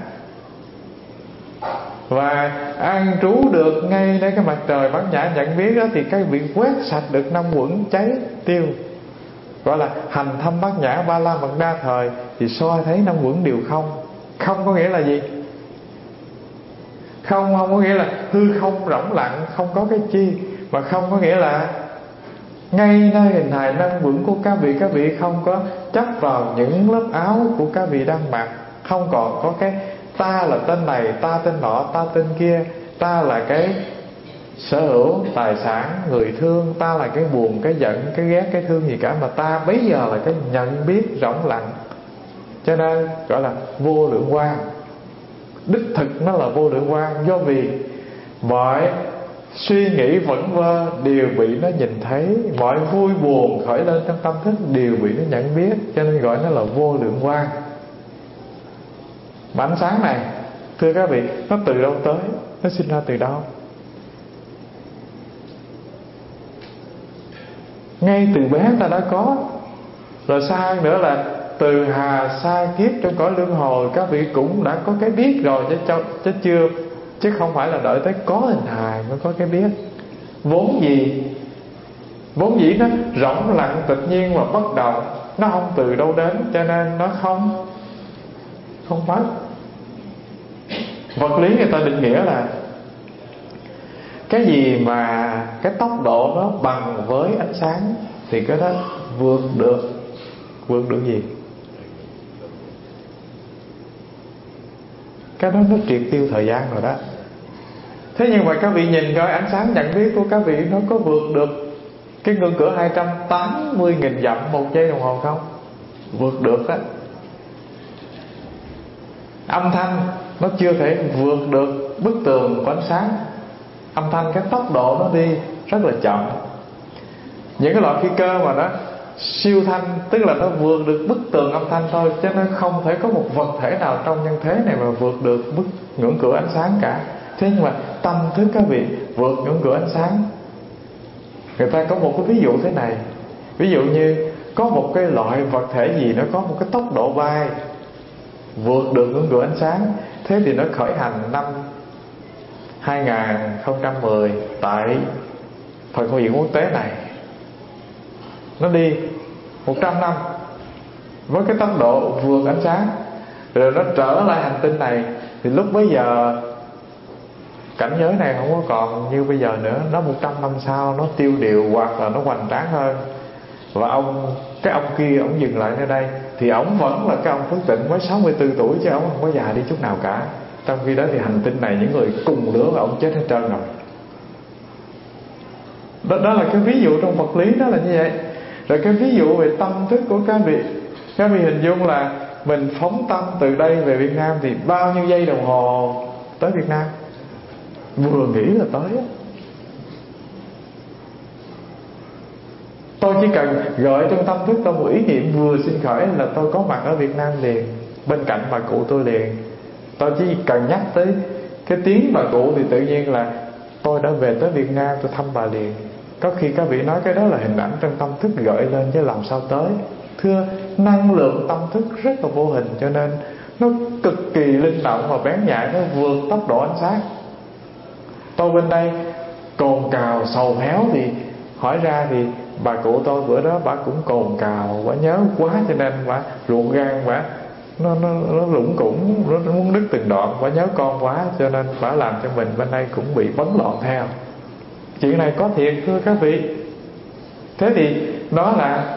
Và an trú được ngay nơi cái mặt trời bát nhã nhận biết đó, thì các vị quét sạch được năm uẩn cháy tiêu, gọi là hành thâm bát nhã ba la mật đa thời, thì soi thấy năm uẩn đều không. Không có nghĩa là gì? Không có nghĩa là hư không rỗng lặng, không có cái chi. Mà không có nghĩa là ngay nơi hình hài năm uẩn của các vị không có chấp vào những lớp áo của các vị đang mặc. Không còn có cái ta là tên này, ta tên nọ, ta tên kia, ta là cái sở hữu tài sản, người thương, ta là cái buồn, cái giận, cái ghét, cái thương gì cả. Mà ta bấy giờ là cái nhận biết rỗng lặng. Cho nên gọi là vô lượng quang. Đích thực nó là vô lượng quang, do vì mọi suy nghĩ vẩn vơ đều bị nó nhìn thấy, mọi vui buồn khởi lên trong tâm thức đều bị nó nhận biết, cho nên gọi nó là vô lượng quang. Mà ánh sáng này, thưa các vị, nó từ đâu tới? Nó sinh ra từ đâu? Ngay từ bé ta đã có. Rồi sao nữa là từ hà sa kiếp trong cõi luân hồi các vị cũng đã có cái biết rồi, chứ chưa, chứ không phải là đợi tới có hình hài mới có cái biết. Vốn Vốn dĩ nó rỗng lặng tự nhiên và bất động, nó không từ đâu đến, cho nên nó không mất. Vật lý người ta định nghĩa là cái gì mà cái tốc độ nó bằng với ánh sáng thì cái đó vượt được gì? Cái đó nó triệt tiêu thời gian rồi đó. Thế nhưng mà các vị nhìn coi ánh sáng nhận biết của các vị nó có vượt được cái ngưỡng cửa 280.000 dặm một giây đồng hồ không? Vượt được đó. Âm thanh nó chưa thể vượt được bức tường của ánh sáng. Âm thanh cái tốc độ nó đi rất là chậm. Những cái loại phi cơ mà nó siêu thanh, tức là nó vượt được bức tường âm thanh thôi, cho nên không thể có một vật thể nào trong nhân thế này mà vượt được bức ngưỡng cửa ánh sáng cả. Thế nhưng mà tâm thức các vị vượt ngưỡng cửa ánh sáng. Người ta có một cái ví dụ thế này. Ví dụ như có một cái loại vật thể gì nó có một cái tốc độ bay vượt được ngưỡng cửa ánh sáng. Thế thì nó khởi hành năm 2010 tại Thời Không Gian Quốc tế này. Nó đi 100 năm với cái tốc độ vượt ánh sáng, rồi nó trở lại hành tinh này. Thì lúc bấy giờ cảnh giới này không có còn như bây giờ nữa. Nó 100 năm sau nó tiêu điều hoặc là nó hoành tráng hơn. Và cái ông kia ông dừng lại nơi đây, thì ông vẫn là cái ông Phước Tịnh mới 64 tuổi, chứ ông không có già đi chút nào cả. Trong khi đó thì hành tinh này những người cùng lứa và ông chết hết trơn rồi. Đó là cái ví dụ trong vật lý, đó là như vậy. Rồi cái ví dụ về tâm thức của các vị hình dung là mình phóng tâm từ đây về Việt Nam thì bao nhiêu giây đồng hồ tới Việt Nam? Vừa nghĩ là tới. Tôi chỉ cần gợi trong tâm thức tôi một ý niệm vừa sinh khởi là tôi có mặt ở Việt Nam liền, bên cạnh bà cụ tôi liền. Tôi chỉ cần nhắc tới cái tiếng bà cụ thì tự nhiên là tôi đã về tới Việt Nam, tôi thăm bà liền. Có khi các vị nói cái đó là hình ảnh trong tâm thức gợi lên, chứ làm sao tới. Thưa, năng lượng tâm thức rất là vô hình, cho nên nó cực kỳ linh động và bén nhạy, nó vượt tốc độ ánh sáng. Tôi bên đây cồn cào sầu héo thì hỏi ra thì bà cụ tôi bữa đó bà cũng cồn cào, bà nhớ quá cho nên bà ruột gan bà nó lủng củng, nó muốn đứt từng đoạn. Bà nhớ con quá cho nên bà làm cho mình bên đây cũng bị bấn loạn theo. Chuyện này có thiệt thưa các vị. Thế thì nó là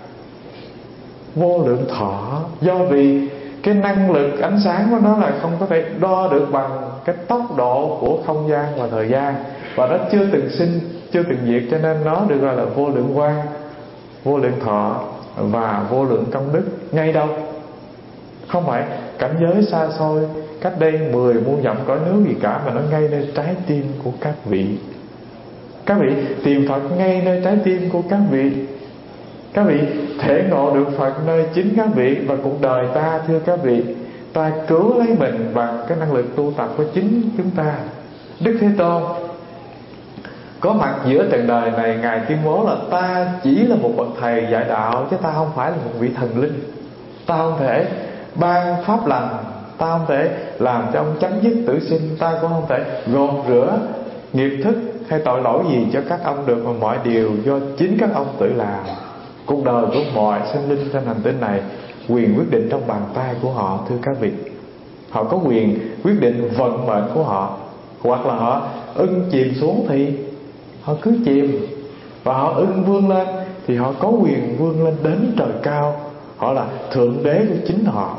vô lượng thọ. Do vì cái năng lực ánh sáng của nó là không có thể đo được bằng cái tốc độ của không gian và thời gian, và nó chưa từng sinh, chưa từng diệt, cho nên nó được gọi là vô lượng quang, vô lượng thọ và vô lượng công đức. Ngay đâu? Không phải cảnh giới xa xôi cách đây 10 muôn dặm cõi nước gì cả, mà nó ngay nơi trái tim của các vị. Các vị tìm Phật ngay nơi trái tim của các vị. Các vị thể ngộ được Phật nơi chính các vị. Và cuộc đời ta, thưa các vị, ta cứu lấy mình bằng cái năng lực tu tập của chính chúng ta. Đức Thế Tôn có mặt giữa trần đời này, Ngài tuyên bố là ta chỉ là một bậc thầy dạy đạo, chứ ta không phải là một vị thần linh. Ta không thể ban pháp lành, ta không thể làm cho ông chấm dứt tử sinh, ta cũng không thể gột rửa nghiệp thức hay tội lỗi gì cho các ông được, mà mọi điều do chính các ông tự làm. Cuộc đời của mọi sinh linh trên hành tinh này, quyền quyết định trong bàn tay của họ, thưa các vị. Họ có quyền quyết định vận mệnh của họ. Hoặc là họ ưng chìm xuống thì họ cứ chìm, và họ ưng vươn lên thì họ có quyền vươn lên đến trời cao. Họ là thượng đế của chính họ.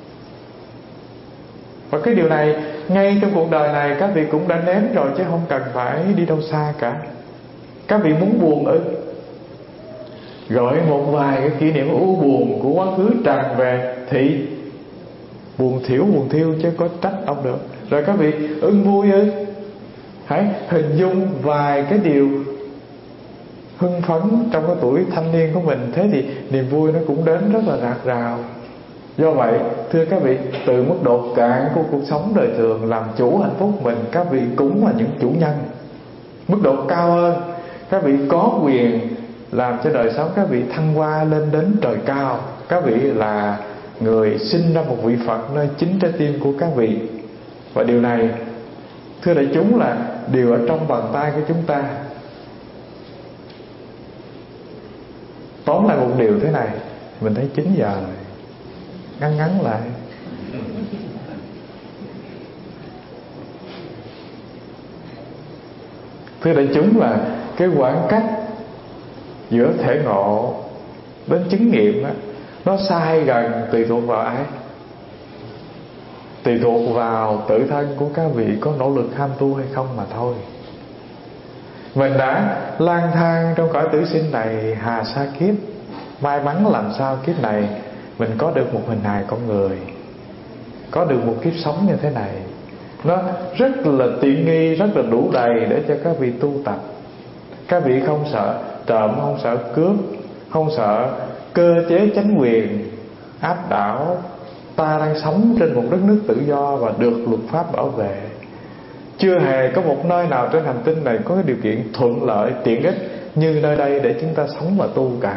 Và cái điều này ngay trong cuộc đời này các vị cũng đã nếm rồi, chứ không cần phải đi đâu xa cả. Các vị muốn buồn ư? Gọi một vài cái kỷ niệm u buồn của quá khứ tràn về thì buồn thiêu chứ có trách ông được. Rồi các vị ưng vui ư? Hãy hình dung vài cái điều hưng phấn trong cái tuổi thanh niên của mình, thế thì niềm vui nó cũng đến rất là rạc rào. Do vậy, thưa các vị, từ mức độ cạn của cuộc sống đời thường làm chủ hạnh phúc mình, các vị cũng là những chủ nhân. Mức độ cao hơn, các vị có quyền làm cho đời sống các vị thăng hoa lên đến trời cao. Các vị là người sinh ra một vị Phật nơi chính trái tim của các vị. Và điều này, thưa đại chúng, là điều ở trong bàn tay của chúng ta. Tóm lại một điều thế này, mình thấy 9 giờ rồi, ngắn ngắn lại. Thưa đại chúng, là cái khoảng cách giữa thể ngộ đến chứng nghiệm đó, nó sai gần tùy thuộc vào ai? Tùy thuộc vào tự thân của các vị có nỗ lực ham tu hay không mà thôi. Mình đã lang thang trong cõi tử sinh này hà sa kiếp, may mắn làm sao kiếp này mình có được một hình hài con người, có được một kiếp sống như thế này. Nó rất là tiện nghi, rất là đủ đầy để cho các vị tu tập. Các vị không sợ trộm, không sợ cướp, không sợ cơ chế chánh quyền áp đảo. Ta đang sống trên một đất nước tự do và được luật pháp bảo vệ. Chưa hề có một nơi nào trên hành tinh này có cái điều kiện thuận lợi, tiện ích như nơi đây để chúng ta sống và tu cả.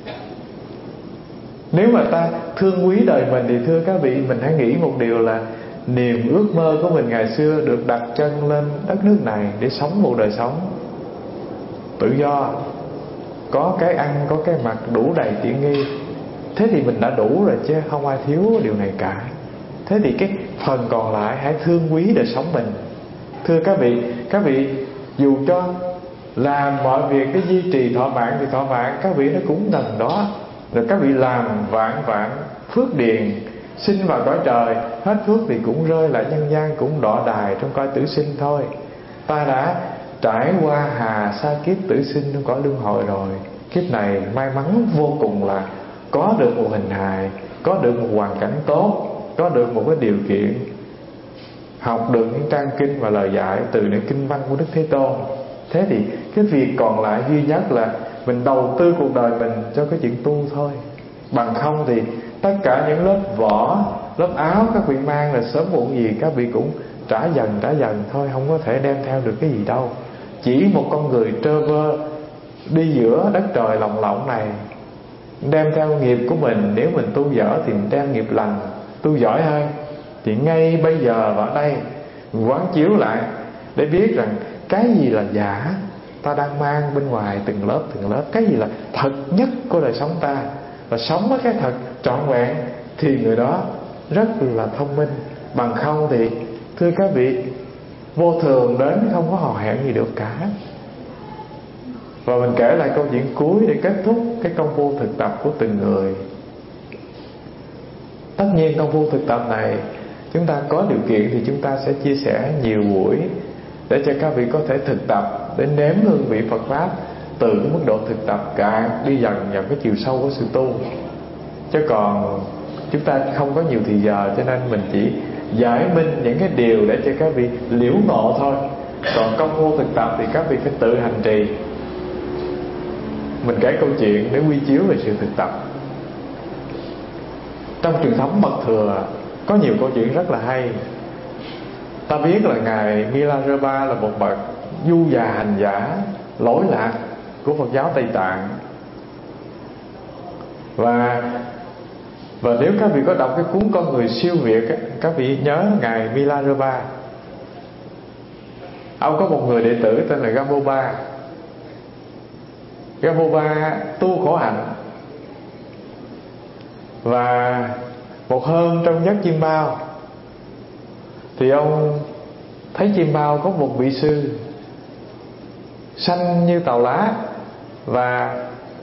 Nếu mà ta thương quý đời mình thì thưa các vị, mình hãy nghĩ một điều là niềm ước mơ của mình ngày xưa được đặt chân lên đất nước này để sống một đời sống tự do, có cái ăn, có cái mặc, đủ đầy tiện nghi. Thế thì mình đã đủ rồi chứ không ai thiếu điều này cả. Thế thì cái phần còn lại hãy thương quý đời sống mình. Thưa các vị dù cho làm mọi việc để duy trì thọ mạng thì thọ mạng các vị nó cũng nằm đó. Rồi các vị làm vạn vạn phước điền, sinh vào cõi trời, hết phước thì cũng rơi lại nhân gian, cũng đọa đài trong cõi tử sinh thôi. Ta đã trải qua hà sa kiếp tử sinh trong cõi luân hồi rồi. Kiếp này may mắn vô cùng là có được một hình hài, có được một hoàn cảnh tốt, có được một cái điều kiện học được những trang kinh và lời dạy từ những kinh văn của Đức Thế Tôn. Thế thì cái việc còn lại duy nhất là mình đầu tư cuộc đời mình cho cái chuyện tu thôi. Bằng không thì tất cả những lớp vỏ, lớp áo các vị mang là sớm muộn gì các vị cũng trả dần thôi, không có thể đem theo được cái gì đâu. Chỉ một con người trơ vơ đi giữa đất trời lồng lộng này, đem theo nghiệp của mình. Nếu mình tu dở thì mình đem nghiệp lành, tu giỏi hơn thì ngay bây giờ và ở đây quán chiếu lại để biết rằng cái gì là giả ta đang mang bên ngoài từng lớp. Cái gì là thật nhất của đời sống ta, và sống với cái thật trọn vẹn thì người đó rất là thông minh. Bằng không thì thưa các vị, vô thường đến không có hò hẹn gì được cả. Và mình kể lại câu chuyện cuối để kết thúc cái công phu thực tập của từng người. Tất nhiên công phu thực tập này chúng ta có điều kiện thì chúng ta sẽ chia sẻ nhiều buổi để cho các vị có thể thực tập, để nếm hương vị Phật Pháp từ cái mức độ thực tập càng đi dần vào cái chiều sâu của sự tu. Chứ còn chúng ta không có nhiều thì giờ, cho nên mình chỉ giải minh những cái điều để cho các vị liễu ngộ thôi. Còn công phu thực tập thì các vị phải tự hành trì. Mình kể câu chuyện để quy chiếu về sự thực tập. Trong truyền thống Mật Thừa có nhiều câu chuyện rất là hay. Ta biết là Ngài Milarepa là một bậc du già hành giả lỗi lạc của Phật giáo Tây Tạng. Và nếu các vị có đọc cái cuốn Con Người Siêu Việt á, các vị nhớ Ngài Milarepa. Ông có một người đệ tử tên là Gamopa. Gamopa tu khổ hạnh. Và một hôm trong giấc chim bao thì ông thấy chim bao có một vị sư xanh như tàu lá và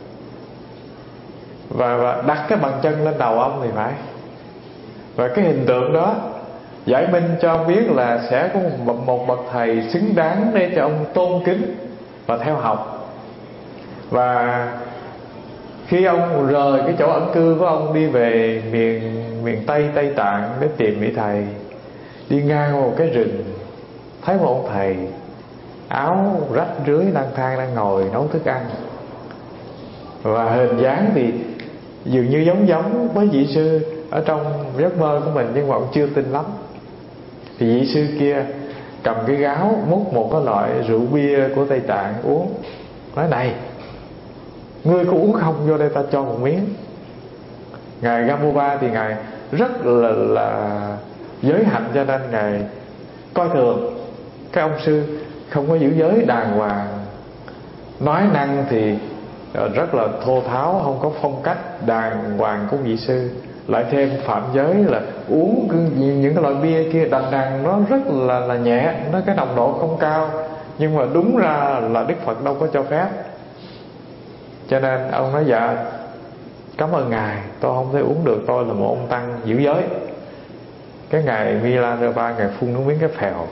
đặt cái bàn chân lên đầu ông thì phải. Và cái hình tượng đó giải minh cho ông biết là sẽ có một bậc thầy xứng đáng để cho ông tôn kính và theo học. Và khi ông rời cái chỗ ẩn cư của ông đi về miền Tây Tạng để tìm vị thầy, đi ngang một cái rừng thấy một ông thầy áo rách rưới lang thang đang ngồi nấu thức ăn. Và hình dáng thì dường như giống với vị sư ở trong giấc mơ của mình, nhưng mà ông chưa tin lắm. Thì vị sư kia cầm cái gáo múc một cái loại rượu bia của Tây Tạng uống, nói: "Này, ngươi có uống không? Vô đây ta cho một miếng." Ngài Gamopa thì ngài rất là giới hạnh, cho nên ngài coi thường cái ông sư không có giữ giới đàng hoàng, nói năng thì rất là thô tháo, không có phong cách đàng hoàng của vị sư. Lại thêm phạm giới là uống những cái loại bia kia đằng đằng, nó rất là nhẹ, nó cái nồng độ không cao, nhưng mà đúng ra là Đức Phật đâu có cho phép. Cho nên ông nói dạ cảm ơn ngài, tôi không thể uống được, tôi là một ông tăng giữ giới. Cái ngài Milarepa ngài phun nước miếng cái phèo.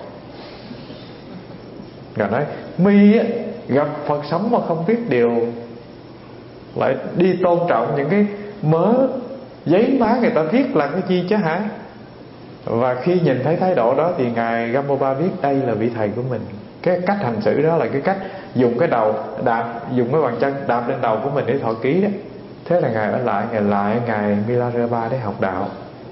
Ngài nói mi á, gặp Phật sống mà không biết điều, lại đi tôn trọng những cái mớ giấy má người ta viết là cái chi chứ hả? Và khi nhìn thấy thái độ đó thì ngài Gamopa biết đây là vị thầy của mình. Cái cách hành xử đó là cái cách dùng cái đầu đạp, dùng cái bàn chân đạp lên đầu của mình để thọ ký đó. Thế là ngài ở lại ngài Milarepa để học đạo.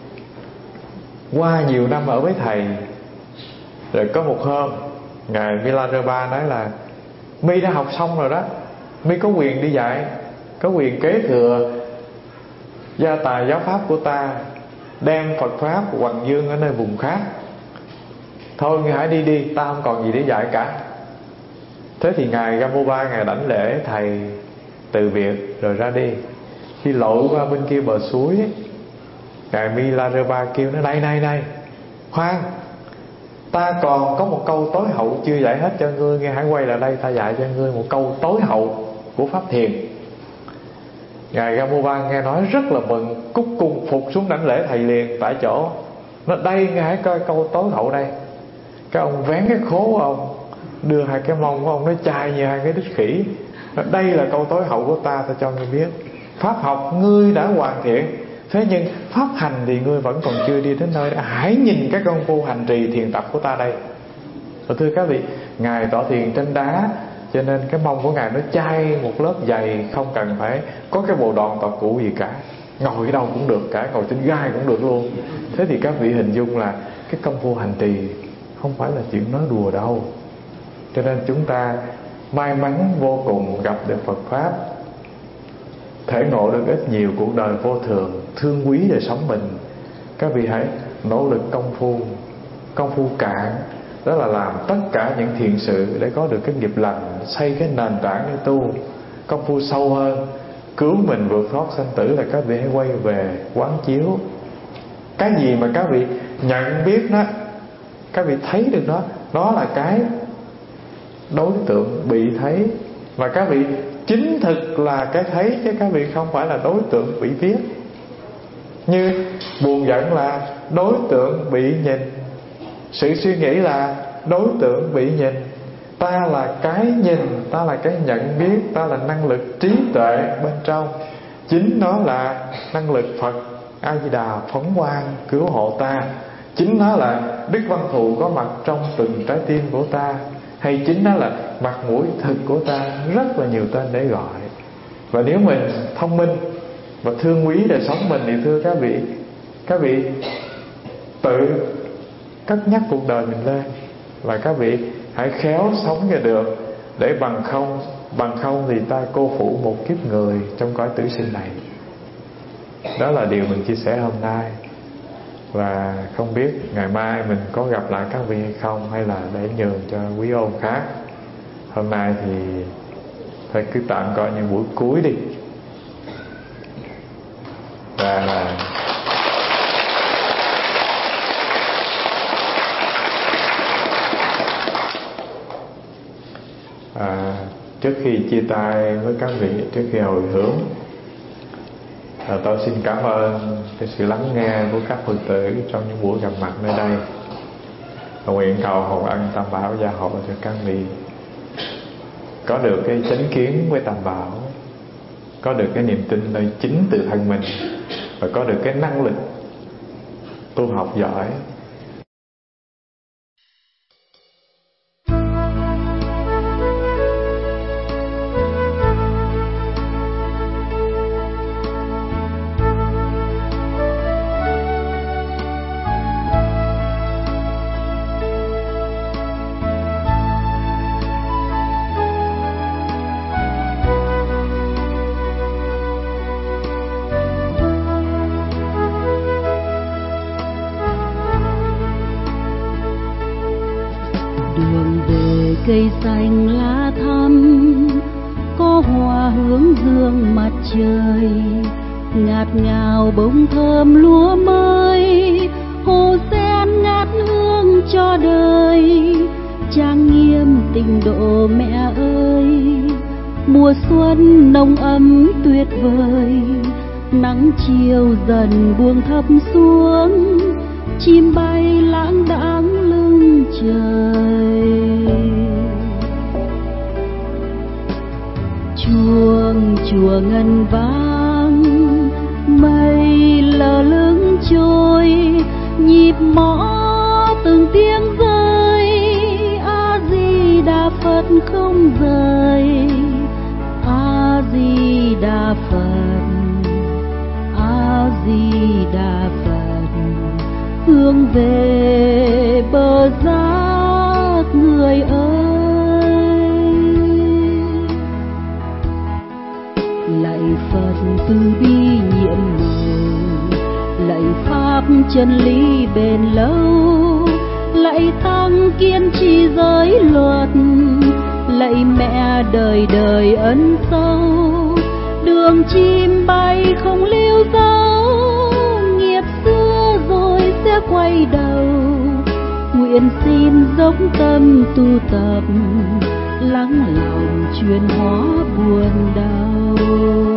Qua nhiều năm ở với thầy, rồi có một hôm ngài Milarepa nói là mi đã học xong rồi đó, mi có quyền đi dạy, có quyền kế thừa gia tài giáo pháp của ta, đem Phật pháp hoằng dương ở nơi vùng khác. Thôi ngài hãy đi, ta không còn gì để dạy cả. Thế thì ngài Gamopa ngài đảnh lễ thầy từ biệt rồi ra đi. Khi lội qua bên kia bờ suối ấy, ngài Milarepa kêu nó này, khoan, ta còn có một câu tối hậu chưa dạy hết cho ngươi, nghe hãy quay lại đây, ta dạy cho ngươi một câu tối hậu của pháp thiền. Ngài Gamopa nghe nói rất là mừng, cúc cung phục xuống đảnh lễ thầy liền tại chỗ. Nó đây, nghe hãy coi câu tối hậu đây. Cái ông vén cái khố của ông, đưa hai cái mông của ông nó chai như hai cái đít khỉ. Đây là câu tối hậu của ta cho ngươi biết. Pháp học ngươi đã hoàn thiện, thế nhưng pháp hành thì ngươi vẫn còn chưa đi đến nơi. Hãy nhìn cái công phu hành trì thiền tập của ta đây. Thưa các vị, ngài tọa thiền trên đá, cho nên cái mông của ngài nó chai một lớp dày, không cần phải có cái bộ đòn tập cụ gì cả, ngồi ở đâu cũng được cả, ngồi trên gai cũng được luôn. Thế thì các vị hình dung là cái công phu hành trì không phải là chuyện nói đùa đâu. Cho nên chúng ta may mắn vô cùng gặp được Phật pháp, thể ngộ được ít nhiều cuộc đời vô thường, thương quý đời sống mình. Các vị hãy nỗ lực công phu cạn, đó là làm tất cả những thiện sự để có được cái nghiệp lành, xây cái nền tảng để tu. Công phu sâu hơn, cứu mình vượt thoát sanh tử là các vị hãy quay về quán chiếu. Cái gì mà các vị nhận biết đó, các vị thấy được đó, đó là cái đối tượng bị thấy. Và các vị chính thực là cái thấy, chứ các vị không phải là đối tượng bị biết. Như buồn giận là đối tượng bị nhìn, sự suy nghĩ là đối tượng bị nhìn. Ta là cái nhìn, ta là cái nhận biết, ta là năng lực trí tuệ bên trong. Chính nó là năng lực Phật A-di-đà phóng quang cứu hộ ta. Chính nó là Đức Văn Thù có mặt trong từng trái tim của ta. Hay chính nó là mặt mũi thực của ta. Rất là nhiều tên để gọi. Và nếu mình thông minh và thương quý đời sống mình thì thưa các vị tự cất nhắc cuộc đời mình lên. Và các vị hãy khéo sống cho được, để bằng không thì ta cô phụ một kiếp người trong cõi tử sinh này. Đó là điều mình chia sẻ hôm nay. Và không biết ngày mai mình có gặp lại các vị hay không, hay là để nhường cho quý ông khác. Hôm nay thì thôi cứ tạm coi những buổi cuối đi. Và trước khi chia tay với các vị, trước khi hồi hướng, tôi xin cảm ơn cái sự lắng nghe của các Phật tử trong những buổi gặp mặt nơi đây. Và nguyện cầu hồng ân Tam Bảo gia hộ cho các vị có được cái chánh kiến với Tam Bảo, có được cái niềm tin nơi chính từ thân mình, và có được cái năng lực tu học giỏi. Đường về cây xanh lá thắm, có hoa hướng dương mặt trời, ngạt ngào bông thơm lúa mới, hồ sen ngát hương cho đời, trang nghiêm tình độ mẹ ơi. Mùa xuân nồng ấm tuyệt vời, nắng chiều dần buông thấp xuống, chim bay lãng đãng lưng trời. Chuông chùa ngân vang, mây lờ lững trôi, nhịp mõ từng tiếng rơi, A Di Đà Phật không rời, A Di Đà Phật, A Di Đà Phật, hướng về bờ giác người ơi. Lạy Phật từ bi nhiệm màu, lạy Pháp chân lý bền lâu, lạy Tăng kiên trì giới luật, lạy Mẹ đời đời ân sâu. Đường chim bay không lưu dấu, nghiệp xưa rồi sẽ quay đầu. Nguyện xin dốc tâm tu tập, lắng lòng chuyển hóa buồn đau.